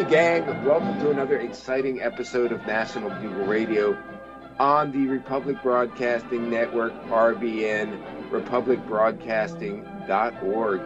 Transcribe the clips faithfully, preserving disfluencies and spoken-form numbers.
Hey gang, welcome to another exciting episode of National Bugle Radio on the Republic Broadcasting Network, R B N, republic broadcasting dot org.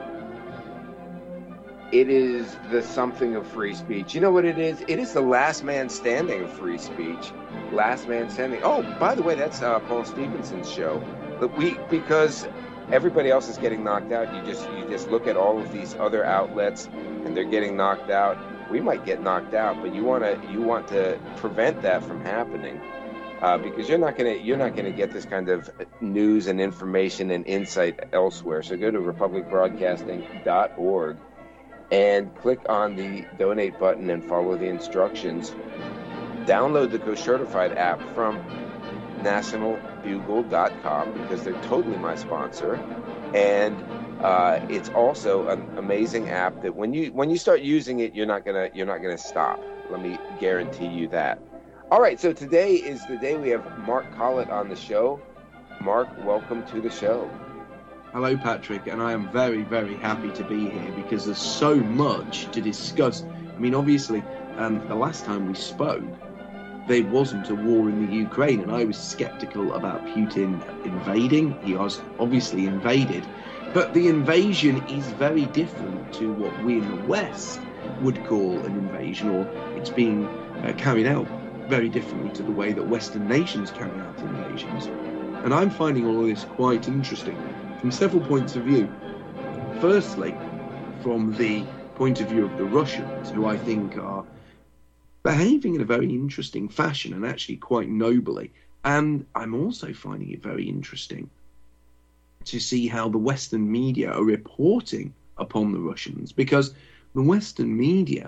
It is the something of free speech. You know what it is? It is the last man standing of free speech. Last man standing. Oh, by the way, that's uh, Paul Stevenson's show. But we, because everybody else is getting knocked out, you just you just look at all of these other outlets and they're getting knocked out. We might get knocked out, but you want to you want to prevent that from happening, uh, because you're not gonna you're not gonna get this kind of news and information and insight elsewhere. So go to republic broadcasting dot org and click on the donate button and follow the instructions. Download the Go Certified app from national bugle dot com because they're totally my sponsor, and Uh, it's also an amazing app that when you when you start using it, you're not gonna you're not gonna stop. Let me guarantee you that. All right, so today is the day we have Mark Collett on the show. Mark, welcome to the show. Hello, Patrick, and I am very, very happy to be here because there's so much to discuss. I mean, obviously, um, the last time we spoke, there wasn't a war in the Ukraine, and I was skeptical about Putin invading. He was obviously invaded. But the invasion is very different to what we in the West would call an invasion, or it's being uh, carried out very differently to the way that Western nations carry out invasions. And I'm finding all of this quite interesting from several points of view. Firstly, from the point of view of the Russians, who I think are behaving in a very interesting fashion and actually quite nobly. And I'm also finding it very interesting to see how the Western media are reporting upon the Russians, because the Western media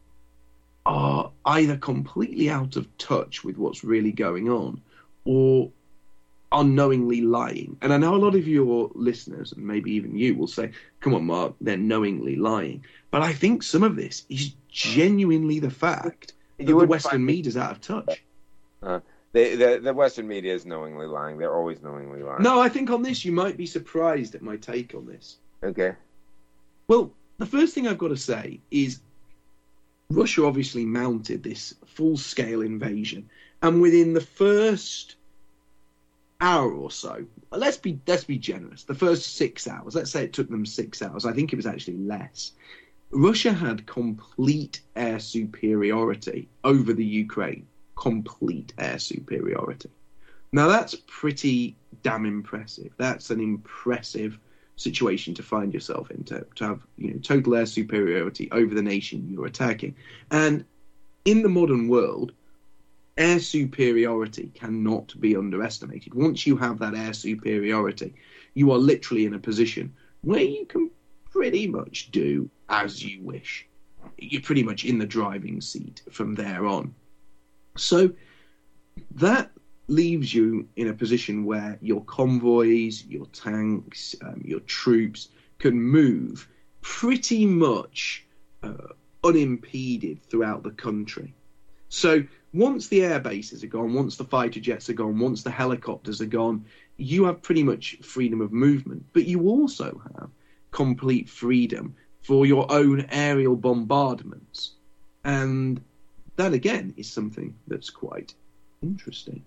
are either completely out of touch with what's really going on or unknowingly lying. And I know a lot of your listeners, and maybe even you, will say, come on, Mark, they're knowingly lying. But I think some of this is genuinely the fact that the Western media is out of touch. Uh. The, the the Western media is knowingly lying. They're always knowingly lying. No, I think on this you might be surprised at my take on this. Okay. Well, the first thing I've got to say is Russia obviously mounted this full-scale invasion, and within the first hour or so, let's be let's be generous, the first six hours, let's say it took them six hours, I think it was actually less, Russia had complete air superiority over the Ukraine. Complete air superiority. Now that's pretty damn impressive. That's an impressive situation to find yourself in, to, to have, you know, total air superiority over the nation you're attacking. And in the modern world, air superiority cannot be underestimated. Once you have that air superiority, you are literally in a position where you can pretty much do as you wish. You're pretty much in the driving seat from there on. So that leaves you in a position where your convoys, your tanks, um, your troops can move pretty much uh, unimpeded throughout the country. So once the air bases are gone, once the fighter jets are gone, once the helicopters are gone, you have pretty much freedom of movement. But you also have complete freedom for your own aerial bombardments. And that, again, is something that's quite interesting.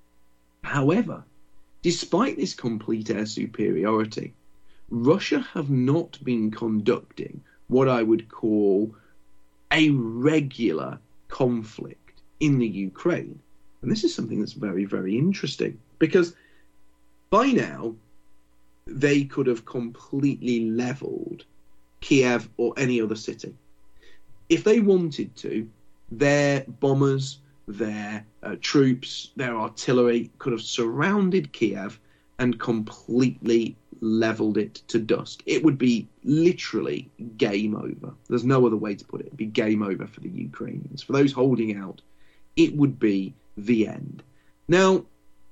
However, despite this complete air superiority, Russia have not been conducting what I would call a regular conflict in the Ukraine. And this is something that's very, very interesting, because by now they could have completely leveled Kiev or any other city. If they wanted to, their bombers, their uh, troops, their artillery could have surrounded Kiev and completely leveled it to dust. It would be literally game over. There's no other way to put it. It'd be game over for the Ukrainians. For those holding out, it would be the end. Now,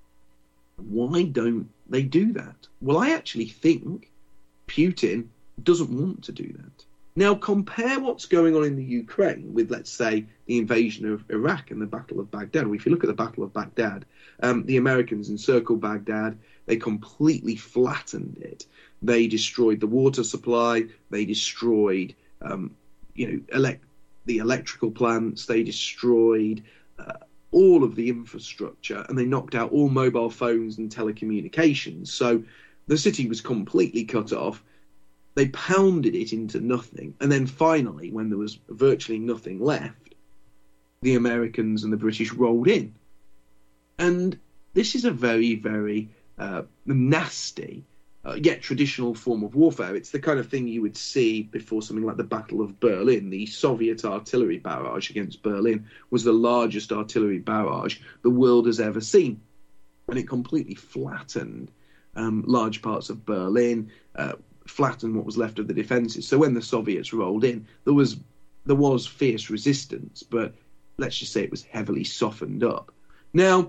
why don't they do that? Well, I actually think Putin doesn't want to do that. Now, compare what's going on in the Ukraine with, let's say, the invasion of Iraq and the Battle of Baghdad. Well, if you look at the Battle of Baghdad, um, the Americans encircled Baghdad. They completely flattened it. They destroyed the water supply. They destroyed, um, you know, elect- the electrical plants, they destroyed uh, all of the infrastructure, and they knocked out all mobile phones and telecommunications. So the city was completely cut off. They pounded it into nothing. And then finally, when there was virtually nothing left, the Americans and the British rolled in. And this is a very, very uh, nasty, uh, yet traditional form of warfare. It's the kind of thing you would see before something like the Battle of Berlin. The Soviet artillery barrage against Berlin was the largest artillery barrage the world has ever seen. And it completely flattened um, large parts of Berlin, uh, flattened what was left of the defences. So when the Soviets rolled in, there was there was fierce resistance, but let's just say it was heavily softened up. Now,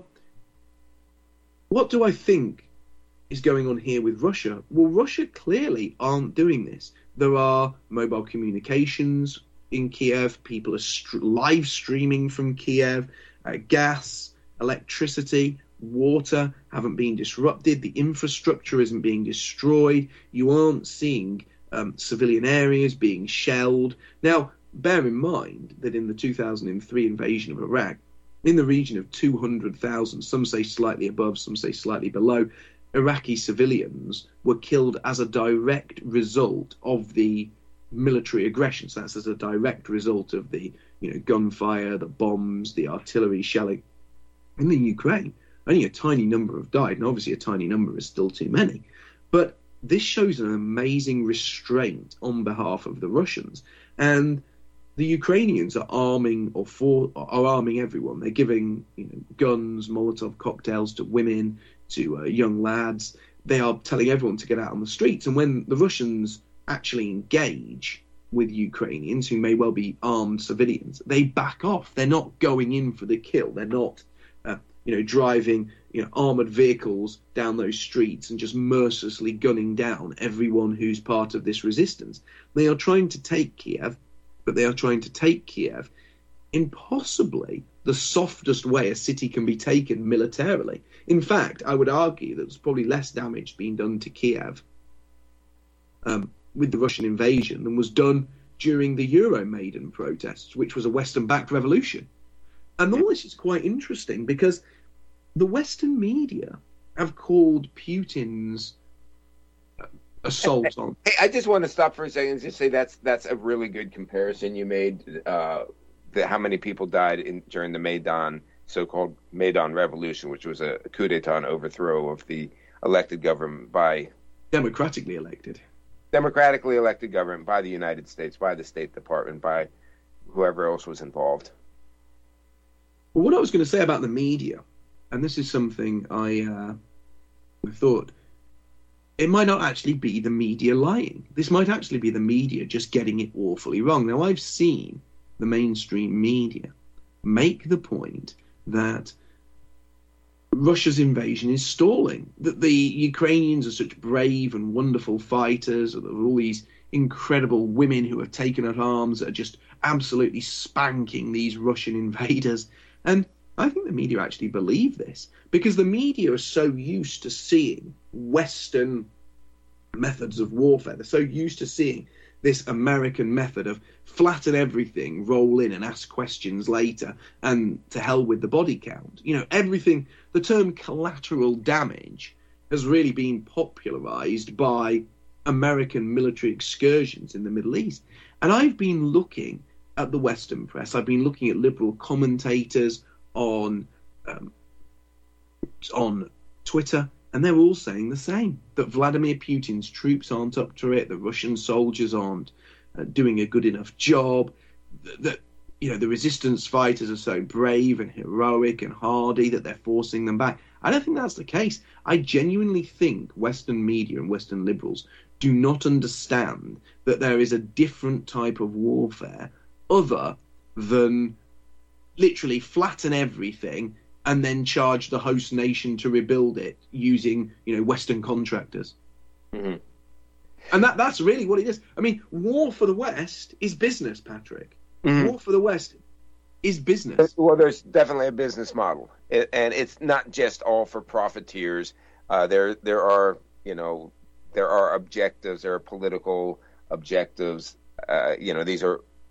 what do I think is going on here with Russia? Well, Russia clearly aren't doing this. There are mobile communications in Kiev. People are st- live streaming from Kiev. Uh, gas, electricity, water haven't been disrupted. The infrastructure isn't being destroyed. You aren't seeing um, civilian areas being shelled. Now, bear in mind that in the two thousand three invasion of Iraq, in the region of two hundred thousand, some say slightly above, some say slightly below, Iraqi civilians were killed as a direct result of the military aggression. So that's as a direct result of the, you know, gunfire, the bombs, the artillery shelling. In the Ukraine, only a tiny number have died, and obviously a tiny number is still too many. But this shows an amazing restraint on behalf of the Russians. And the Ukrainians are arming or for, are arming everyone. They're giving, you know, guns, Molotov cocktails to women, to uh, young lads. They are telling everyone to get out on the streets. And when the Russians actually engage with Ukrainians, who may well be armed civilians, they back off. They're not going in for the kill. They're not, uh, you know, driving, you know, armored vehicles down those streets and just mercilessly gunning down everyone who's part of this resistance. They are trying to take Kiev, but they are trying to take Kiev in possibly the softest way a city can be taken militarily. In fact, I would argue that there's probably less damage being done to Kiev um, with the Russian invasion than was done during the Euromaidan protests, which was a Western-backed revolution. And all this is quite interesting because the Western media have called Putin's assault on. Hey, I just want to stop for a second and just say that's that's a really good comparison you made. Uh, the, how many people died in during the Maidan, so-called Maidan Revolution, which was a coup d'état, an overthrow of the elected government by democratically elected, democratically elected government by the United States, by the State Department, by whoever else was involved. Well, what I was going to say about the media, and this is something I uh, thought. It might not actually be the media lying. This might actually be the media just getting it awfully wrong. Now, I've seen the mainstream media make the point that Russia's invasion is stalling, that the Ukrainians are such brave and wonderful fighters, that there are all these incredible women who have taken up arms that are just absolutely spanking these Russian invaders. And I think the media actually believe this because the media are so used to seeing Western methods of warfare. They're so used to seeing this American method of flatten everything, roll in and ask questions later, and to hell with the body count. You know, everything, the term collateral damage has really been popularized by American military excursions in the Middle East. And I've been looking at the Western press. I've been looking at liberal commentators on um, on Twitter, and they're all saying the same, that Vladimir Putin's troops aren't up to it, the Russian soldiers aren't uh, doing a good enough job, that, that you know the resistance fighters are so brave and heroic and hardy that they're forcing them back. I don't think that's the case. I genuinely think Western media and Western liberals do not understand that there is a different type of warfare other than literally flatten everything and then charge the host nation to rebuild it using, you know, Western contractors. Mm-hmm. And that that's really what it is. I mean, war for the West is business, Patrick. Mm-hmm. War for the West is business. Well, there's definitely a business model, it, and it's not just all for profiteers. Uh, there there are, you know, there are objectives, there are political objectives. Uh, you know, these are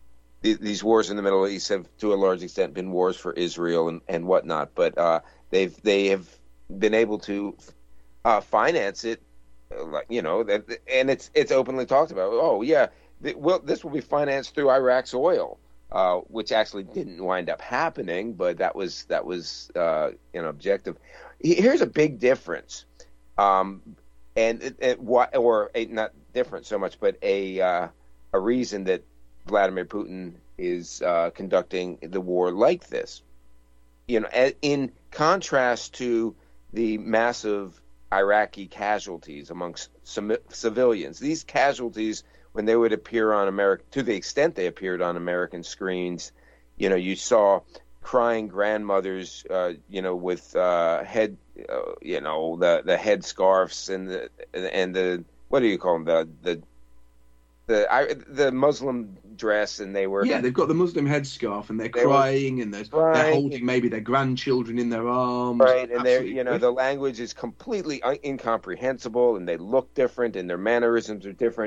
these wars in the Middle East have, to a large extent, been wars for Israel and, and whatnot. But uh, they've they have been able to uh, finance it, like you know, that, and it's it's openly talked about. Oh yeah, th- well, this will be financed through Iraq's oil, uh, which actually didn't wind up happening, but that was that was uh, an objective. Here's a big difference, um, and it, it, what or a, not different so much, but a uh, a reason that Vladimir Putin is uh, conducting the war like this. You know, in contrast to the massive Iraqi casualties amongst civilians, these casualties, when they would appear on American, to the extent they appeared on American screens, you know, you saw crying grandmothers, uh, you know, with uh, head, uh, you know, the the head scarves and the and the what do you call them, the the the I, the Muslim dress, and they were yeah they've got the Muslim headscarf, and they're they crying, and they're, crying, they're holding maybe their grandchildren in their arms, right? And they're Absolutely. you know the language is completely un- incomprehensible, and they look different, and their mannerisms are different.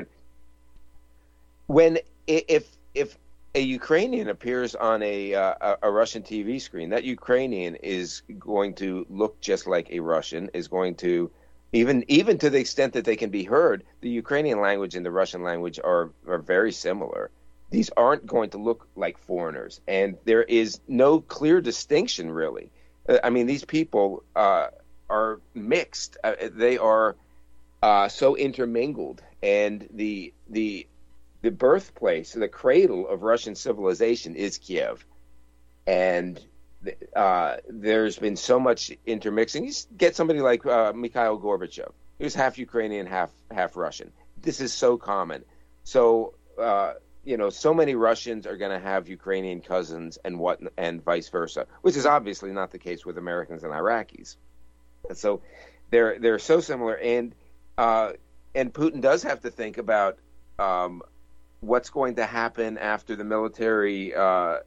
When if if a Ukrainian appears on a uh, a Russian T V screen, that Ukrainian is going to look just like a Russian, is going to Even even to the extent that they can be heard, the Ukrainian language and the Russian language are, are very similar. These aren't going to look like foreigners, and there is no clear distinction, really. Uh, I mean, these people uh, are mixed. Uh, they are uh, so intermingled, and the the the birthplace, the cradle of Russian civilization is Kiev, and Uh, there's been so much intermixing. You get somebody like uh, Mikhail Gorbachev, he was half Ukrainian, half half Russian. This is so common. So uh, you know, so many Russians are going to have Ukrainian cousins, and what, and vice versa, which is obviously not the case with Americans and Iraqis. And so they're they're so similar, and uh, and Putin does have to think about um, what's going to happen after the military Uh,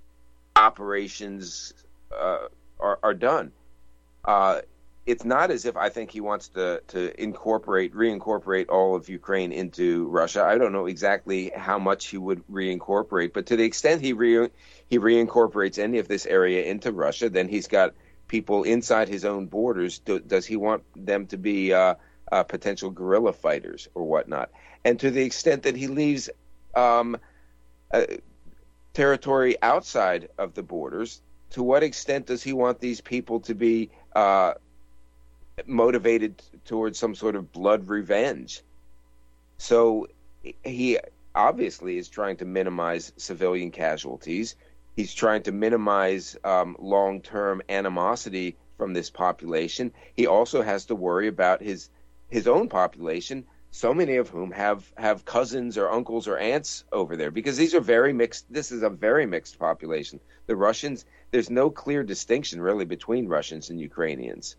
operations uh, are, are done. Uh, it's not as if I think he wants to, to incorporate, reincorporate all of Ukraine into Russia. I don't know exactly how much he would reincorporate, but to the extent he re, he reincorporates any of this area into Russia, then he's got people inside his own borders. Do, does he want them to be uh, uh, potential guerrilla fighters or whatnot? And to the extent that he leaves um, uh, territory outside of the borders, to what extent does he want these people to be uh, motivated towards some sort of blood revenge? So he obviously is trying to minimize civilian casualties. He's trying to minimize um, long-term animosity from this population. He also has to worry about his his own population, so many of whom have, have cousins or uncles or aunts over there, because these are very mixed. This is a very mixed population. The Russians, there's no clear distinction really between Russians and Ukrainians.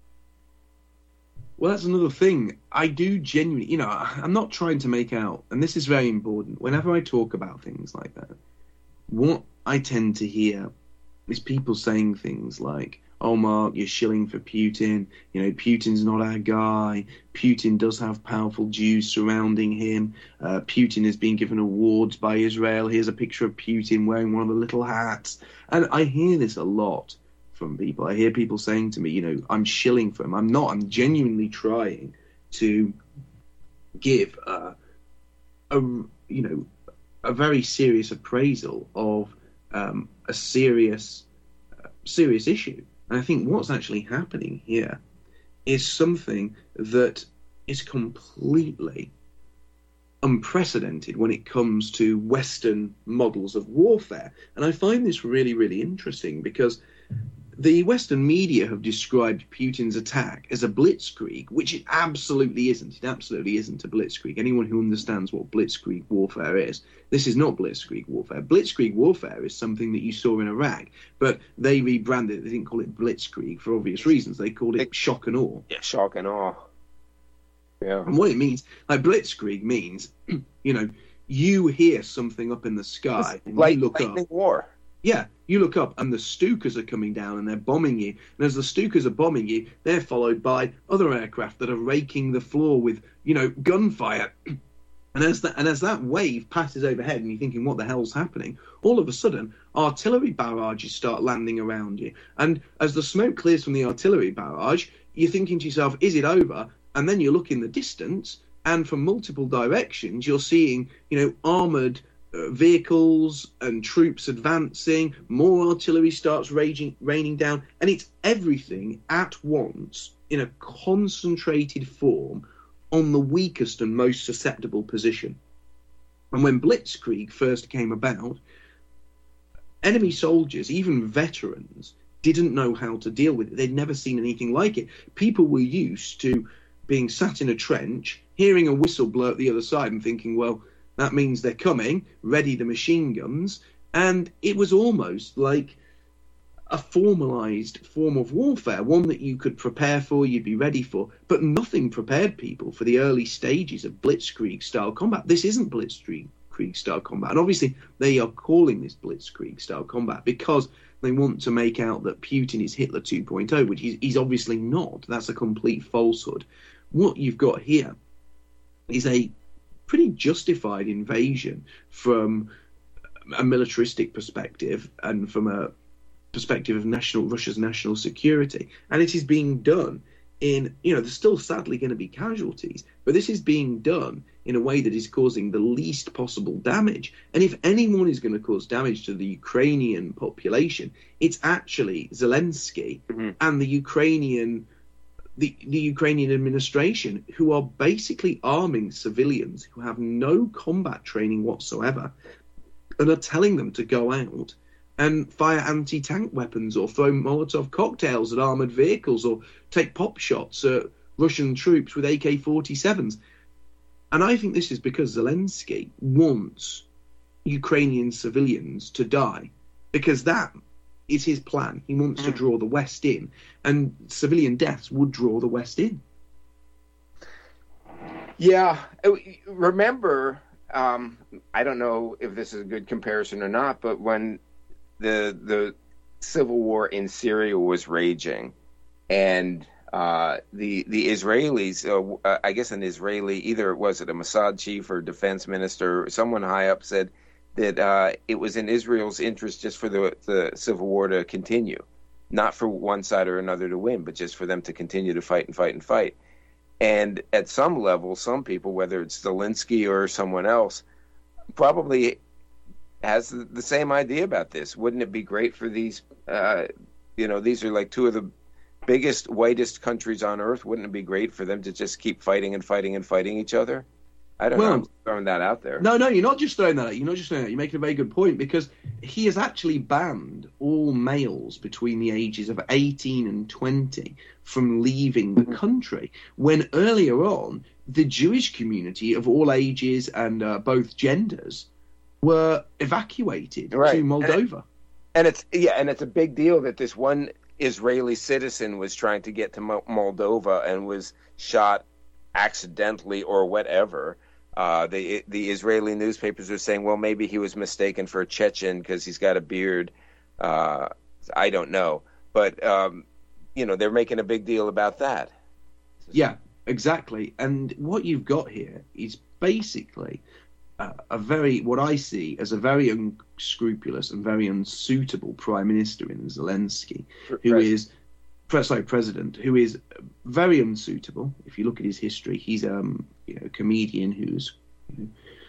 Well, that's another thing. I do genuinely, you know, I'm not trying to make out, and this is very important, whenever I talk about things like that, what I tend to hear is people saying things like, oh, Mark, you're shilling for Putin. You know, Putin's not our guy. Putin does have powerful Jews surrounding him. Uh, Putin is being given awards by Israel. Here's a picture of Putin wearing one of the little hats. And I hear this a lot from people. I hear people saying to me, you know, I'm shilling for him. I'm not. I'm genuinely trying to give uh, a, you know, a very serious appraisal of um, a serious, uh, serious issue. And I think what's actually happening here is something that is completely unprecedented when it comes to Western models of warfare. And I find this really, really interesting because the Western media have described Putin's attack as a blitzkrieg, which it absolutely isn't. It absolutely isn't a blitzkrieg. Anyone who understands what blitzkrieg warfare is, this is not blitzkrieg warfare. Blitzkrieg warfare is something that you saw in Iraq, but they rebranded it. They didn't call it blitzkrieg for obvious reasons. They called it shock and awe. Yeah, shock and awe. Yeah. And what it means, like blitzkrieg means, you know, you hear something up in the sky and Light, you look lightning up. war. Yeah, you look up and the Stukas are coming down and they're bombing you. And as the Stukas are bombing you, they're followed by other aircraft that are raking the floor with, you know, gunfire. And as that and as that wave passes overhead, and you're thinking, "What the hell's happening?" All of a sudden, artillery barrages start landing around you, and as the smoke clears from the artillery barrage, you're thinking to yourself, "Is it over?" And then you look in the distance, and from multiple directions, you're seeing, you know, armored uh, vehicles and troops advancing. More artillery starts raging, raining down, and it's everything at once in a concentrated form on the weakest and most susceptible position. And when Blitzkrieg first came about, enemy soldiers, even veterans, didn't know how to deal with it. They'd never seen anything like it. People were used to being sat in a trench, hearing a whistle blow at the other side and thinking, well, that means they're coming, ready the machine guns. And it was almost like a formalized form of warfare, one that you could prepare for, you'd be ready for, but nothing prepared people for the early stages of Blitzkrieg-style combat. This isn't Blitzkrieg-style combat, and obviously they are calling this Blitzkrieg-style combat because they want to make out that Putin is Hitler two point oh, which he's, he's obviously not. That's a complete falsehood. What you've got here is a pretty justified invasion from a militaristic perspective and from a perspective of national Russia's national security, and it is being done in, you know, there's still sadly going to be casualties, but this is being done in a way that is causing the least possible damage. And if anyone is going to cause damage to the Ukrainian population, it's actually Zelensky mm-hmm. and the Ukrainian the, the Ukrainian administration, who are basically arming civilians who have no combat training whatsoever and are telling them to go out and fire anti-tank weapons or throw Molotov cocktails at armoured vehicles or take pop shots at Russian troops with A K forty-sevens. And I think this is because Zelensky wants Ukrainian civilians to die, because that is his plan. He wants mm. to draw the West in, and civilian deaths would draw the West in. Yeah. Remember, um, I don't know if this is a good comparison or not, but when the the civil war in Syria was raging, and uh, the the Israelis, uh, I guess an Israeli, either was it a Mossad chief or defense minister, someone high up said that uh, it was in Israel's interest just for the the civil war to continue, not for one side or another to win, but just for them to continue to fight and fight and fight. And at some level, some people, whether it's Zelensky or someone else, probably has the same idea about this. Wouldn't it be great for these, uh, you know, these are like two of the biggest, whitest countries on earth. Wouldn't it be great for them to just keep fighting and fighting and fighting each other? I don't well, know. I'm throwing that out there. No, no, you're not just throwing that out. You're not just throwing that out. You're making a very good point, because he has actually banned all males between the ages of eighteen and twenty from leaving the country, when earlier on, the Jewish community of all ages and uh, both genders were evacuated right. to Moldova. And, it, and it's yeah, and it's a big deal that this one Israeli citizen was trying to get to Mo- Moldova and was shot accidentally or whatever. Uh, the the Israeli newspapers are saying, well, maybe he was mistaken for a Chechen because he's got a beard. Uh, I don't know, but um, you know, they're making a big deal about that. Yeah, exactly. And what you've got here is basically Uh, a very, what I see as a very unscrupulous and very unsuitable prime minister in Zelensky, who President. is, sorry, president, who is very unsuitable. If you look at his history, he's um, you know, a comedian who's you know,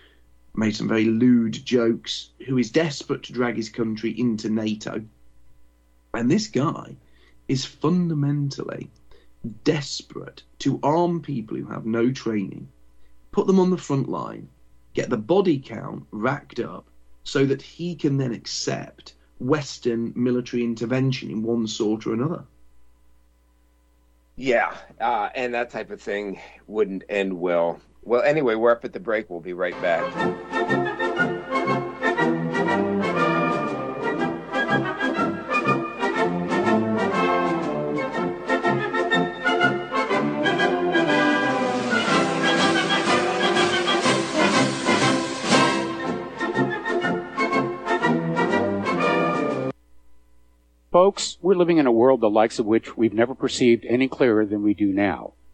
made some very lewd jokes, who is desperate to drag his country into NATO. And this guy is fundamentally desperate to arm people who have no training, put them on the front line, get the body count racked up so that he can then accept Western military intervention in one sort or another. Yeah, uh, and that type of thing wouldn't end well. Well, anyway, we're up at the break. We'll be right back. Folks, we're living in a world the likes of which we've never perceived any clearer than we do now.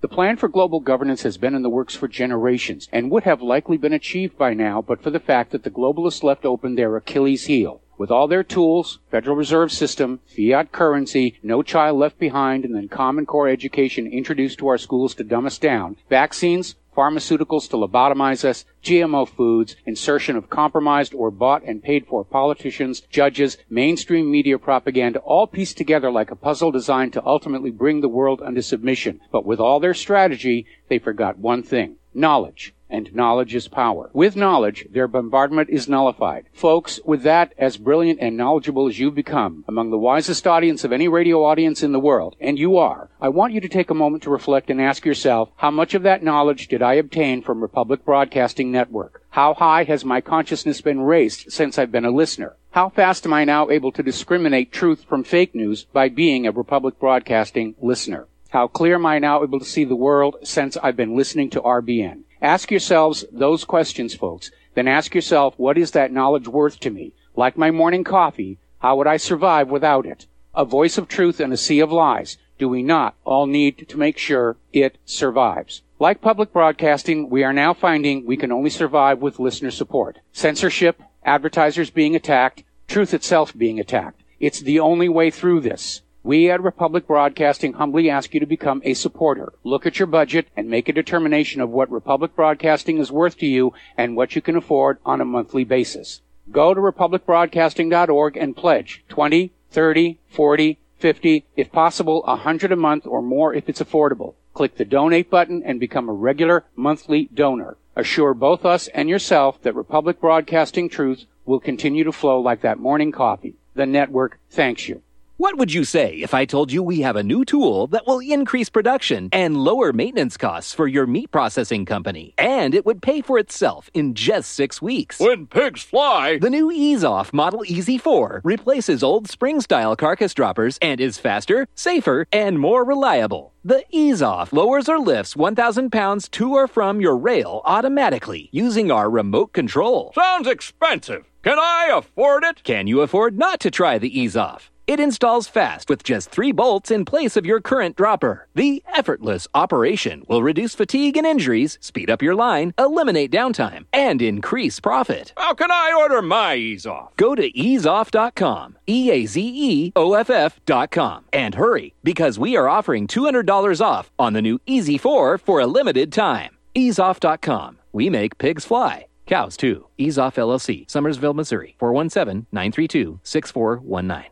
The plan for global governance has been in the works for generations and would have likely been achieved by now but for the fact that the globalists left open their Achilles heel. With all their tools, Federal Reserve System, fiat currency, no child left behind, and then Common Core education introduced to our schools to dumb us down, vaccines, pharmaceuticals to lobotomize us, G M O foods, insertion of compromised or bought and paid for politicians, judges, mainstream media propaganda, all pieced together like a puzzle designed to ultimately bring the world under submission. But with all their strategy, they forgot one thing: knowledge. And knowledge is power. With knowledge, their bombardment is nullified. Folks, with that, as brilliant and knowledgeable as you've become, among the wisest audience of any radio audience in the world, and you are, I want you to take a moment to reflect and ask yourself, how much of that knowledge did I obtain from Republic Broadcasting Network? How high has my consciousness been raised since I've been a listener? How fast am I now able to discriminate truth from fake news by being a Republic Broadcasting listener? How clear am I now able to see the world since I've been listening to R B N? Ask yourselves those questions, folks. Then ask yourself, what is that knowledge worth to me? Like my morning coffee, how would I survive without it? A voice of truth in a sea of lies. Do we not all need to make sure it survives? Like public broadcasting, we are now finding we can only survive with listener support. Censorship, advertisers being attacked, truth itself being attacked. It's the only way through this. We at Republic Broadcasting humbly ask you to become a supporter. Look at your budget and make a determination of what Republic Broadcasting is worth to you and what you can afford on a monthly basis. Go to republic broadcasting dot org and pledge twenty, thirty, forty, fifty, if possible one hundred a month or more if it's affordable. Click the donate button and become a regular monthly donor. Assure both us and yourself that Republic Broadcasting truth will continue to flow like that morning coffee. The network thanks you. What would you say if I told you we have a new tool that will increase production and lower maintenance costs for your meat processing company? And it would pay for itself in just six weeks. When pigs fly! The new EaseOff Model E Z four replaces old spring-style carcass droppers and is faster, safer, and more reliable. The EaseOff lowers or lifts one thousand pounds to or from your rail automatically using our remote control. Sounds expensive. Can I afford it? Can you afford not to try the EaseOff? It installs fast with just three bolts in place of your current dropper. The effortless operation will reduce fatigue and injuries, speed up your line, eliminate downtime, and increase profit. How can I order my EaseOff? Go to ease off dot com, E A Z E O F F dot com, and hurry, because we are offering two hundred dollars off on the new E Z four for a limited time. ease off dot com. We make pigs fly. Cows, too. EaseOff L L C, Summersville, Missouri, four one seven, nine three two, six four one nine.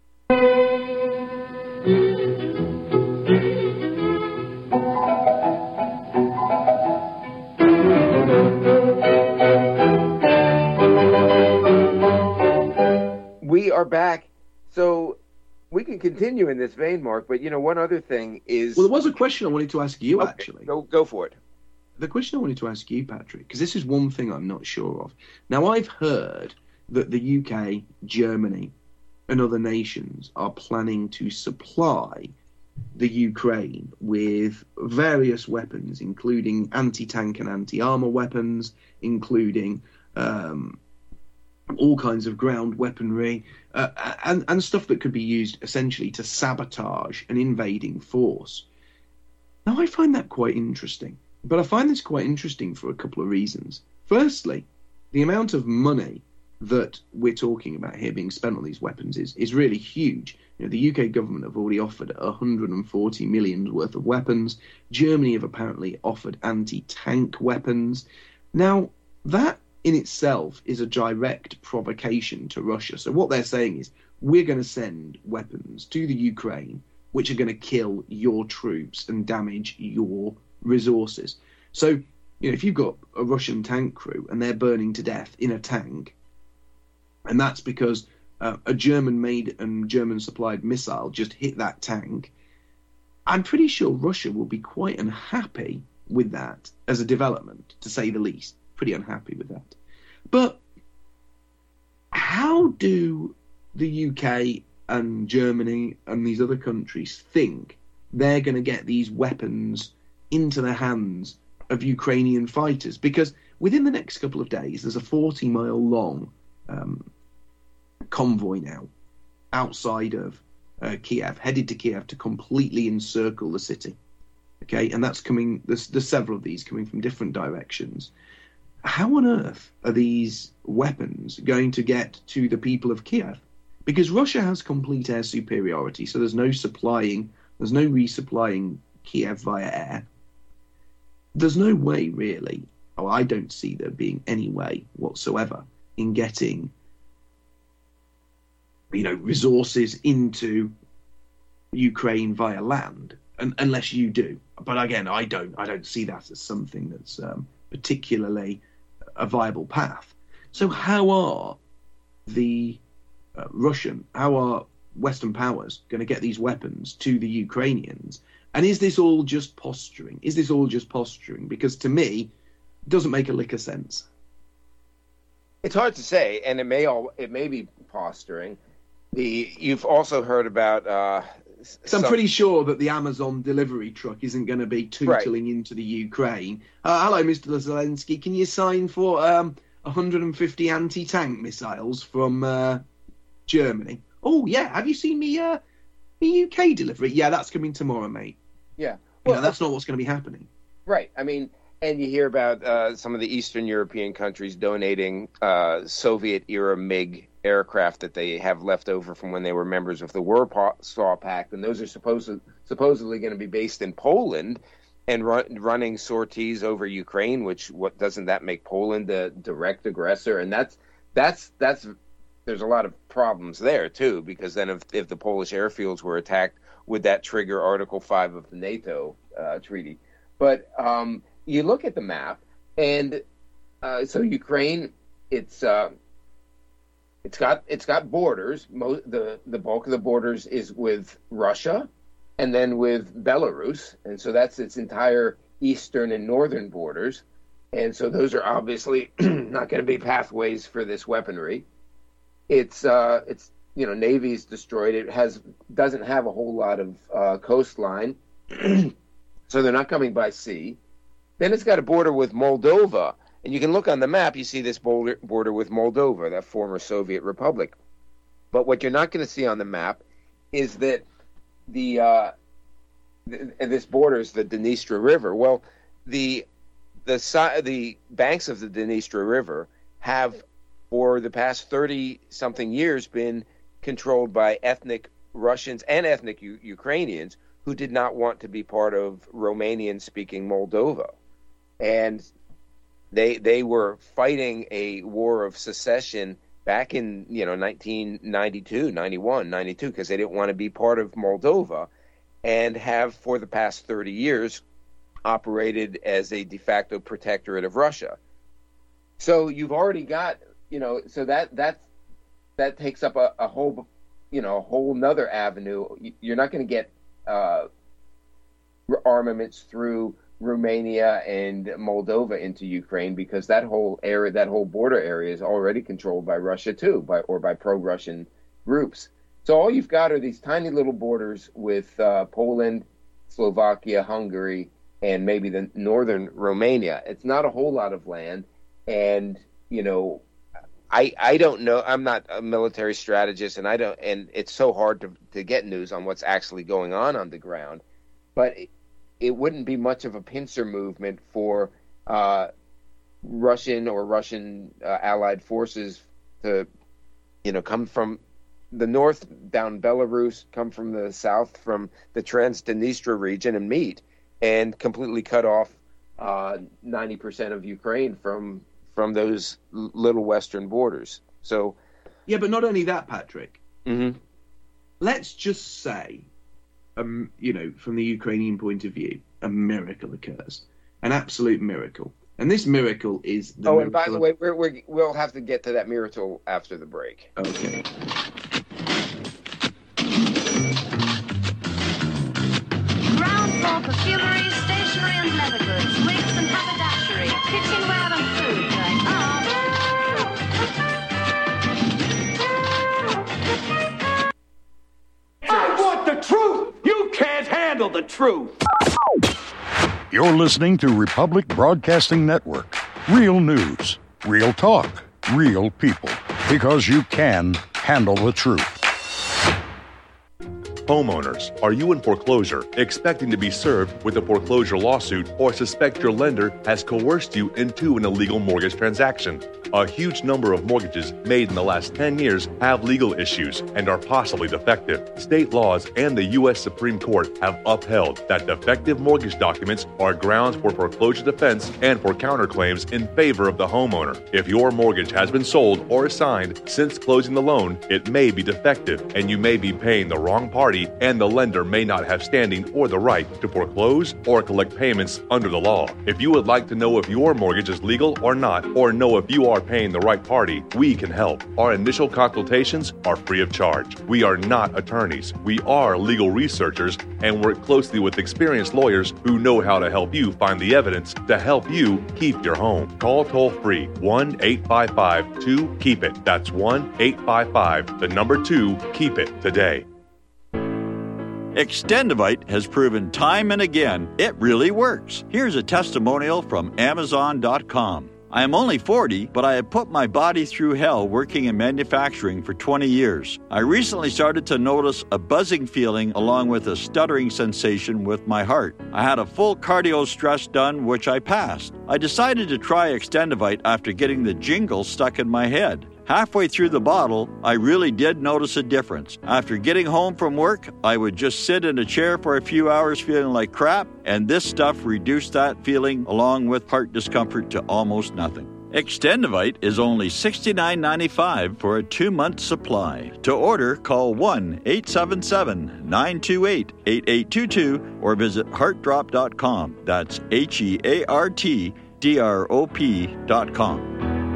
We are back. So we can continue in this vein, Mark, but you know, one other thing is... Well, there was a question I wanted to ask you, okay, actually. Go, go for it. The question I wanted to ask you, Patrick, because this is one thing I'm not sure of. Now, I've heard that the U K, Germany, and other nations are planning to supply the Ukraine with various weapons, including anti-tank and anti-armor weapons, including um, all kinds of ground weaponry, uh, and, and stuff that could be used essentially to sabotage an invading force. Now, I find that quite interesting, but I find this quite interesting for a couple of reasons. Firstly, the amount of money that we're talking about here being spent on these weapons is, is really huge. You know, the U K government have already offered one hundred forty million worth of weapons. Germany have apparently offered anti-tank weapons. Now, that in itself is a direct provocation to Russia. So what they're saying is, we're going to send weapons to the Ukraine which are going to kill your troops and damage your resources. So, you know, if you've got a Russian tank crew and they're burning to death in a tank, and that's because uh, a German-made and German-supplied missile just hit that tank, I'm pretty sure Russia will be quite unhappy with that as a development, to say the least. Pretty unhappy with that. But how do the U K and Germany and these other countries think they're going to get these weapons into the hands of Ukrainian fighters? Because within the next couple of days, there's a forty-mile long um, convoy now outside of uh, Kiev, headed to Kiev to completely encircle the city. Okay, and that's coming. There's, there's several of these coming from different directions. How on earth are these weapons going to get to the people of Kiev? Because Russia has complete air superiority, so there's no supplying, there's no resupplying Kiev via air. There's no way, really, or I don't see there being any way whatsoever in getting, you know, resources into Ukraine via land, un- unless you do. But again, I don't. I don't see that as something that's um, particularly a viable path. So how are the uh, Russian, how are Western powers going to get these weapons to the Ukrainians? And is this all just posturing? Is this all just posturing? Because to me, it doesn't make a lick of sense. It's hard to say, and it may all it may be posturing. The you've also heard about. Uh, so some... I'm pretty sure that the Amazon delivery truck isn't going to be tootling right. into the Ukraine. Uh, hello, Mister Zelensky. Can you sign for um, one hundred fifty anti-tank missiles from uh, Germany? Oh yeah, have you seen me? Uh, the U K delivery? Yeah, that's coming tomorrow, mate. Yeah, well, you know, that's not what's going to be happening. Right. I mean. And you hear about uh, some of the Eastern European countries donating uh, Soviet-era MiG aircraft that they have left over from when they were members of the Warsaw Pact, and those are supposed supposedly going to be based in Poland and run, running sorties over Ukraine. Which what doesn't that make Poland the direct aggressor? And that's that's that's there's a lot of problems there too, because then if if the Polish airfields were attacked, would that trigger Article Five of the NATO uh, treaty? But um, you look at the map, and uh, so Ukraine, it's uh, it's got it's got borders. Most, the the bulk of the borders is with Russia, and then with Belarus, and so that's its entire eastern and northern borders. And so those are obviously not going to be pathways for this weaponry. It's uh, it's you know Navy's destroyed. It has doesn't have a whole lot of uh, coastline, so they're not coming by sea. Then it's got a border with Moldova, and you can look on the map, you see this border, border with Moldova, that former Soviet republic. But what you're not going to see on the map is that the uh, th- this borders the Dniester River. Well, the the si- the banks of the Dniester River have, for the past thirty-something years, been controlled by ethnic Russians and ethnic U- Ukrainians who did not want to be part of Romanian-speaking Moldova. And they they were fighting a war of secession back in, you know, nineteen ninety-two, ninety-one, ninety-two, because they didn't want to be part of Moldova, and have for the past thirty years operated as a de facto protectorate of Russia. So you've already got, you know, so that that that takes up a, a whole, you know, a whole nother avenue. You're not going to get uh, armaments through Romania and Moldova into Ukraine, because that whole area, that whole border area, is already controlled by Russia too, by or by pro-Russian groups. So all you've got are these tiny little borders with uh, Poland, Slovakia, Hungary, and maybe the northern Romania. It's not a whole lot of land, and you know, I I don't know. I'm not a military strategist, and I don't, and it's so hard to to get news on what's actually going on on the ground, but. It, It wouldn't be much of a pincer movement for uh, Russian or Russian uh, allied forces to, you know, come from the north down Belarus, come from the south from the Transdniester region and meet, and completely cut off uh, ninety percent of Ukraine from from those little western borders. So, yeah, but not only that, Patrick. Mm-hmm. Let's just say. Um, you know, from the Ukrainian point of view, a miracle occurs, an absolute miracle, and this miracle is. The oh, and by of... the way, we're, we're, we'll have to get to that miracle after the break. Okay. Ground floor perfumery, stationery and leather goods, wigs and haberdashery, kitchenware and food. I want the truth! You can't handle the truth! You're listening to Republic Broadcasting Network. Real news, real talk, real people. Because you can handle the truth. Homeowners, are you in foreclosure, expecting to be served with a foreclosure lawsuit, or suspect your lender has coerced you into an illegal mortgage transaction? A huge number of mortgages made in the last ten years have legal issues and are possibly defective. State laws and the U S Supreme Court have upheld that defective mortgage documents are grounds for foreclosure defense and for counterclaims in favor of the homeowner. If your mortgage has been sold or assigned since closing the loan, it may be defective and you may be paying the wrong party, and the lender may not have standing or the right to foreclose or collect payments under the law. If you would like to know if your mortgage is legal or not, or know if you are paying the right party, we can help. Our initial consultations are free of charge. We are not attorneys. We are legal researchers and work closely with experienced lawyers who know how to help you find the evidence to help you keep your home. Call toll free one eight five five two keep it. That's one eight five five, the number two, keep it today. Extendivite has proven time and again it really works. Here's a testimonial from Amazon dot com. I am only forty, but I have put my body through hell working in manufacturing for twenty years. I recently started to notice a buzzing feeling along with a stuttering sensation with my heart. I had a full cardio stress done, which I passed. I decided to try Extendivite after getting the jingle stuck in my head. Halfway through the bottle, I really did notice a difference. After getting home from work, I would just sit in a chair for a few hours feeling like crap, and this stuff reduced that feeling along with heart discomfort to almost nothing. Extendivite is only sixty-nine ninety-five for a two-month supply. To order, call one eight seven seven nine two eight eight eight two two or visit heart drop dot com. That's H E A R T D R O P dot com.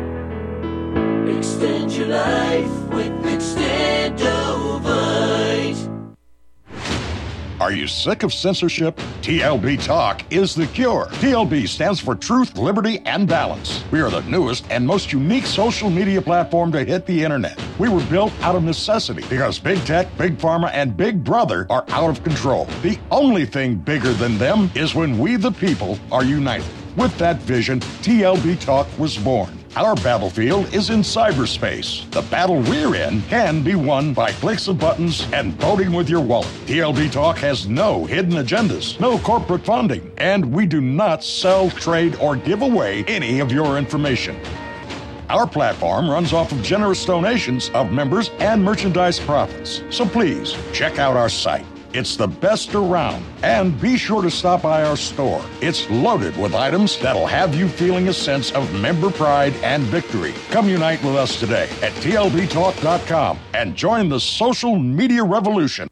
Extend your life with Extendovite. Are you sick of censorship? T L B Talk is the cure. T L B stands for Truth, Liberty, and Balance. We are the newest and most unique social media platform to hit the internet. We were built out of necessity because Big Tech, Big Pharma, and Big Brother are out of control. The only thing bigger than them is when we the people are united. With that vision, T L B Talk was born. Our battlefield is in cyberspace. The battle we're in can be won by clicks of buttons and voting with your wallet. T L B Talk has no hidden agendas, no corporate funding, and we do not sell, trade, or give away any of your information. Our platform runs off of generous donations of members and merchandise profits. So please, check out our site. It's the best around. And be sure to stop by our store. It's loaded with items that'll have you feeling a sense of member pride and victory. Come unite with us today at T L B talk dot com and join the social media revolution.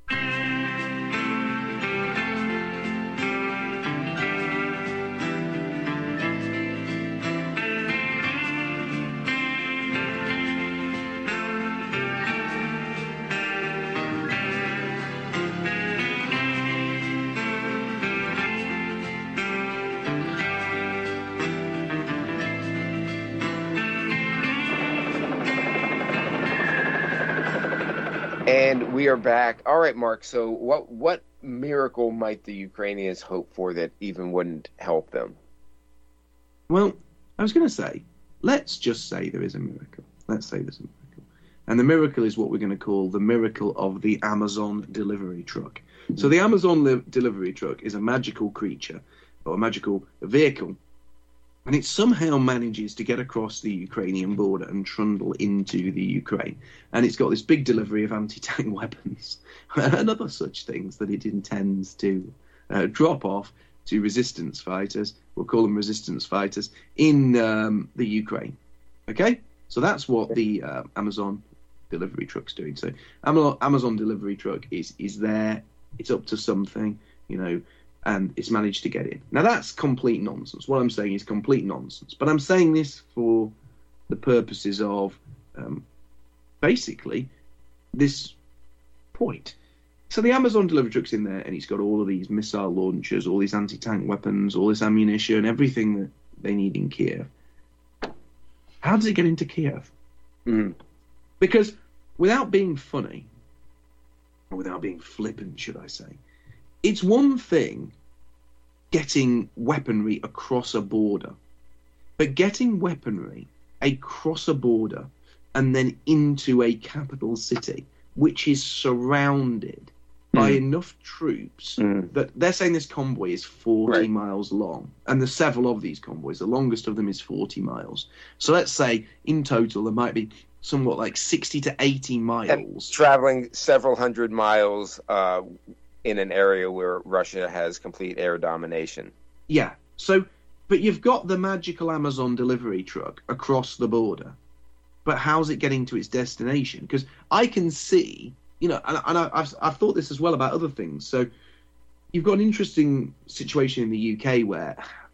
And we are back. All right, Mark. So what what miracle might the Ukrainians hope for that even wouldn't help them? Well, I was going to say, let's just say there is a miracle. Let's say there's a miracle. And the miracle is what we're going to call the miracle of the Amazon delivery truck. So the Amazon li- delivery truck is a magical creature, or a magical vehicle, and it somehow manages to get across the Ukrainian border and trundle into the Ukraine. And it's got this big delivery of anti-tank weapons and other such things that it intends to uh, drop off to resistance fighters, we'll call them resistance fighters, in um, the Ukraine. Okay? So that's what the uh, Amazon delivery truck's doing. So Amazon delivery truck is, is there, it's up to something, you know, and it's managed to get in. Now, that's complete nonsense. What I'm saying is complete nonsense. But I'm saying this for the purposes of, um, basically, this point. So the Amazon delivery truck's in there, and it's got all of these missile launchers, all these anti-tank weapons, all this ammunition, everything that they need in Kiev. How does it get into Kiev? Mm. Because without being funny, or without being flippant, should I say, it's one thing getting weaponry across a border, but getting weaponry across a border and then into a capital city, which is surrounded by Mm. enough troops Mm. that they're saying this convoy is forty Right. miles long, and there's several of these convoys. The longest of them is forty miles. So let's say in total there might be somewhat like sixty to eighty And miles. traveling several hundred miles uh, in an area where Russia has complete air domination. Yeah. So, but you've got the magical Amazon delivery truck across the border, but how's it getting to its destination? Because I can see, you know, and, and I, I've I've thought this as well about other things. So, you've got an interesting situation in the U K where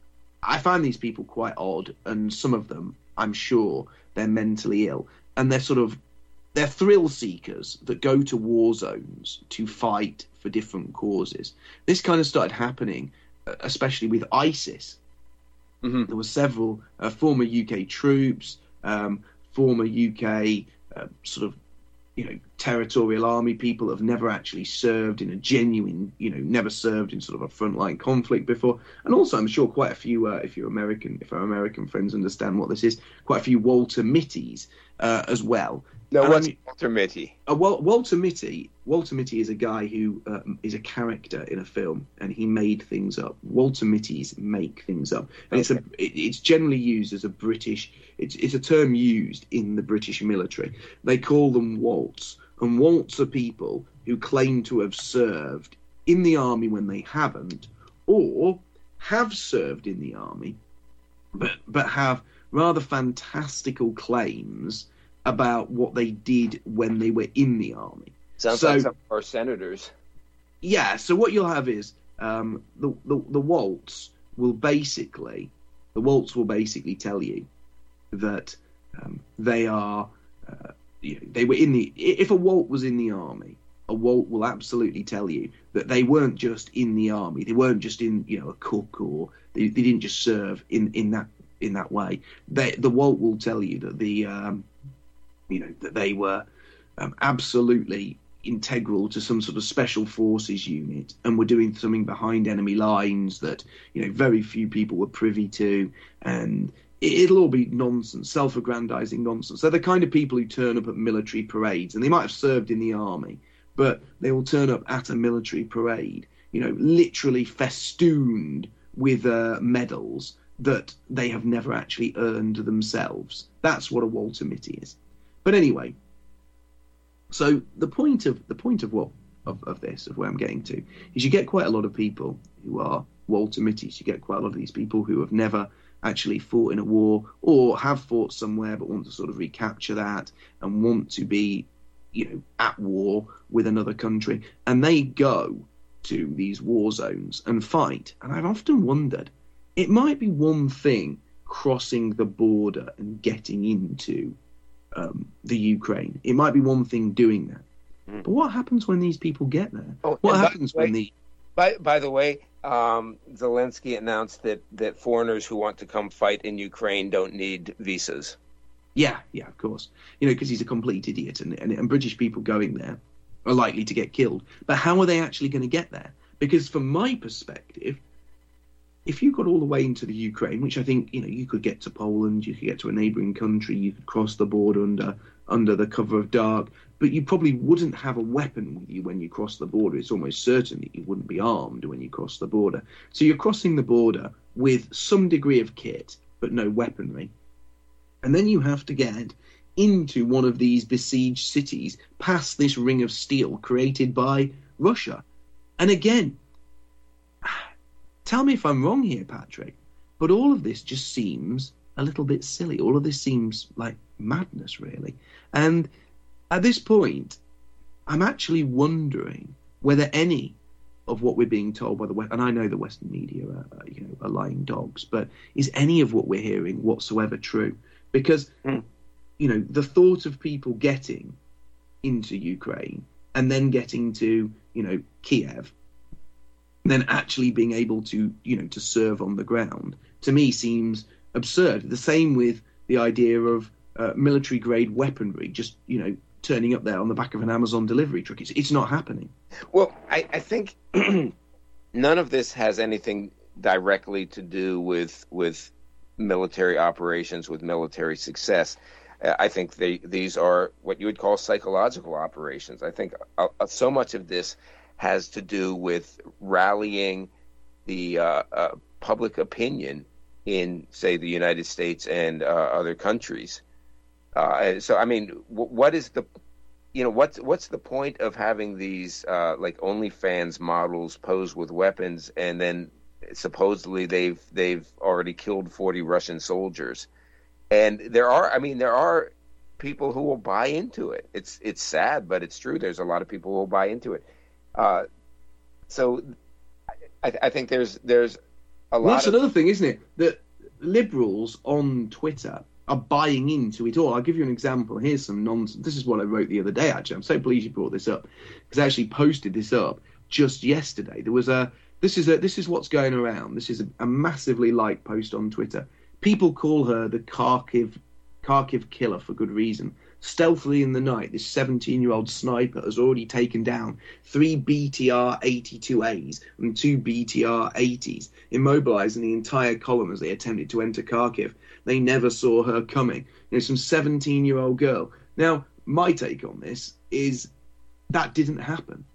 I find these people quite odd, and some of them, I'm sure, they're mentally ill, and they're sort of they're thrill seekers that go to war zones to fight for different causes. This kind of started happening, especially with ISIS. Mm-hmm. There were several uh, former U K troops, um, former U K uh, sort of, you know, territorial army people that have never actually served in a genuine, you know, never served in sort of a frontline conflict before. And also, I'm sure quite a few, uh, if you're American, if our American friends understand what this is, quite a few Walter Mitty's uh, as well. No, And what's I mean, Walter Mitty? Uh, Wal- Walter Mitty, Walter Mitty is a guy who um, is a character in a film, and he made things up. Walter Mitty's make things up, and it's a it, it's generally used as a British. It's it's a term used in the British military. They call them Walts, and Walts are people who claim to have served in the army when they haven't, or have served in the army, but but have rather fantastical claims about what they did when they were in the army. Sounds so, like some of our senators. Yeah, so what you'll have is um, the, the the Waltz will basically the Waltz will basically tell you that um, they are uh, you know, they were in the if a Walt was in the army, a Walt will absolutely tell you that they weren't just in the army, they weren't just in, you know, a cook, or they, they didn't just serve in, in that in that way. They, the Walt will tell you that the um, you know, that they were um, absolutely integral to some sort of special forces unit and were doing something behind enemy lines that, you know, very few people were privy to, and it, it'll all be nonsense, self-aggrandizing nonsense. They're the kind of people who turn up at military parades, and they might have served in the army, but they will turn up at a military parade, you know, literally festooned with uh, medals that they have never actually earned themselves. That's what a Walter Mitty is. But anyway, so the point of the point of what of, of this, of where I'm getting to, is you get quite a lot of people who are Walter Mitty's. You get quite a lot of these people who have never actually fought in a war, or have fought somewhere but want to sort of recapture that and want to be, you know, at war with another country, and they go to these war zones and fight. And I've often wondered, it might be one thing crossing the border and getting into Um, the Ukraine. It might be one thing doing that. Mm. But what happens when these people get there? Oh, what by happens the way, when the... By, by the way, um, Zelensky announced that, that foreigners who want to come fight in Ukraine don't need visas. Yeah, yeah, of course. You know, because he's a complete idiot, and, and, and British people going there are likely to get killed. But how are they actually going to get there? Because from my perspective, if you got all the way into the Ukraine, which I think, you know, you could get to Poland, you could get to a neighbouring country, you could cross the border under under the cover of dark, but you probably wouldn't have a weapon with you when you cross the border. It's almost certain that you wouldn't be armed when you cross the border. So you're crossing the border with some degree of kit, but no weaponry. And then you have to get into one of these besieged cities, past this ring of steel created by Russia. And again, tell me if I'm wrong here, Patrick, but all of this just seems a little bit silly. All of this seems like madness, really. And at this point, I'm actually wondering whether any of what we're being told by the West, and I know the Western media are, you know, are lying dogs, but is any of what we're hearing whatsoever true? Because, mm. you know, the thought of people getting into Ukraine and then getting to, you know, Kiev, then actually being able to, you know, to serve on the ground, to me seems absurd. The same with the idea of uh, military-grade weaponry, just, you know, turning up there on the back of an Amazon delivery truck. It's, it's not happening. Well, I, I think none of this has anything directly to do with with military operations, with military success. Uh, I think they, these are what you would call psychological operations. I think uh, so much of this has to do with rallying the uh, uh, public opinion in, say, the United States and uh, other countries. Uh, so, I mean, w- what is the, you know, what's what's the point of having these uh, like OnlyFans models pose with weapons, and then supposedly they've they've already killed forty Russian soldiers, and there are, I mean, there are people who will buy into it. It's it's sad, but it's true. There's a lot of people who will buy into it. Uh, so, I, I think there's there's a lot. Well, that's of... another thing, isn't it? That liberals on Twitter are buying into it all. I'll give you an example. Here's some nonsense. This is what I wrote the other day, actually. I'm so pleased you brought this up, because I actually posted this up just yesterday. There was a this is a this is what's going around. This is a, a massively liked post on Twitter. People call her the Kharkiv Kharkiv killer for good reason. Stealthily in the night, this seventeen-year-old sniper has already taken down three B T R eighty-two A's and two B T R eighties, immobilizing the entire column as they attempted to enter Kharkiv. They never saw her coming. You know, some seventeen-year-old girl. Now, my take on this is that didn't happen.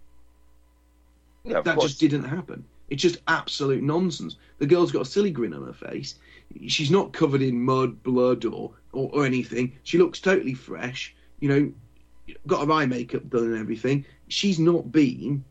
Yeah, that course. just didn't happen. It's just absolute nonsense. The girl's got a silly grin on her face. She's not covered in mud, blood, or, or, or anything. She looks totally fresh. You know, got her eye makeup done and everything. She's not been